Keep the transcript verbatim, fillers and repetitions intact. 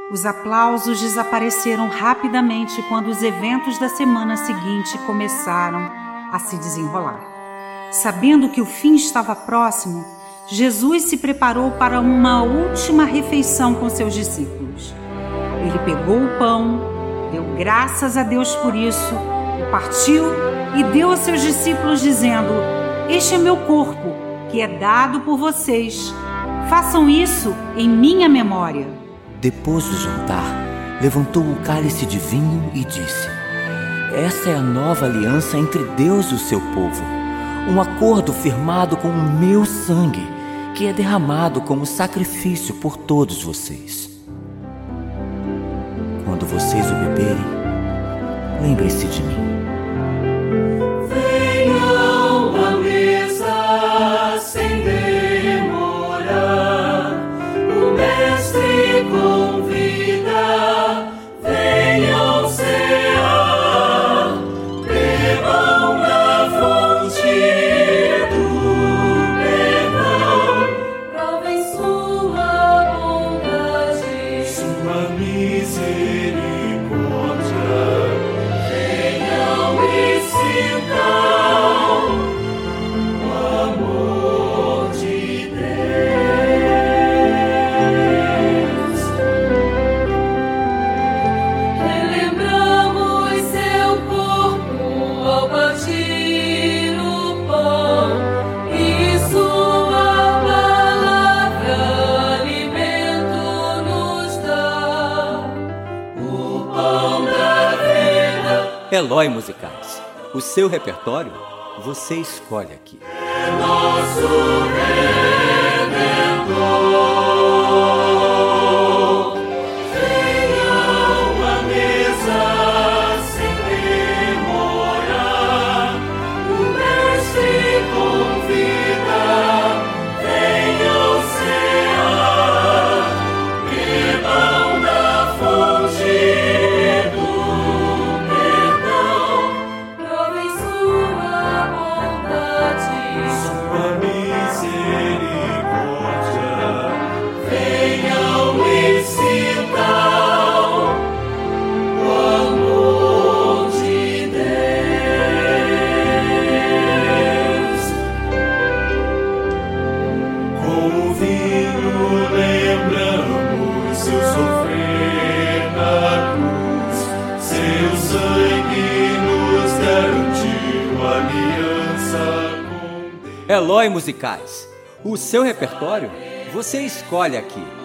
Os aplausos desapareceram rapidamente quando os eventos da semana seguinte começaram a se desenrolar. Sabendo que o fim estava próximo, Jesus se preparou para uma última refeição com seus discípulos. Ele pegou o pão, deu graças a Deus por isso, o partiu e deu aos seus discípulos dizendo: "Este é meu corpo, que é dado por vocês. Façam isso em minha memória." Depois do jantar, levantou o cálice de vinho e disse: "Essa é a nova aliança entre Deus e o seu povo, um acordo firmado com o meu sangue, que é derramado como sacrifício por todos vocês. Quando vocês o beberem, lembrem-se de mim." Venham à mesa sem demora, o mestre convida, venham cear, bebam na fonte do perdão, provem sua bondade, sua misericórdia, venham e sintam o amor de Deus. Relembramos seu corpo ao partir o pão e sua palavra alimento nos dá. O pão da vida Eloi Musicais. O seu repertório, você escolhe aqui. é nosso Redentor. Venham à mesa sem demora, o mestre convida, venham cear, bebam da fonte do perdão, provem sua bondade, sua misericórdia, venham e sintam o amor de Deus. Com o vinho lembramos seu sofrer na cruz, seu sangue nos garantiu aliança com Deus. Eloi Musicais. O seu repertório, você escolhe aqui.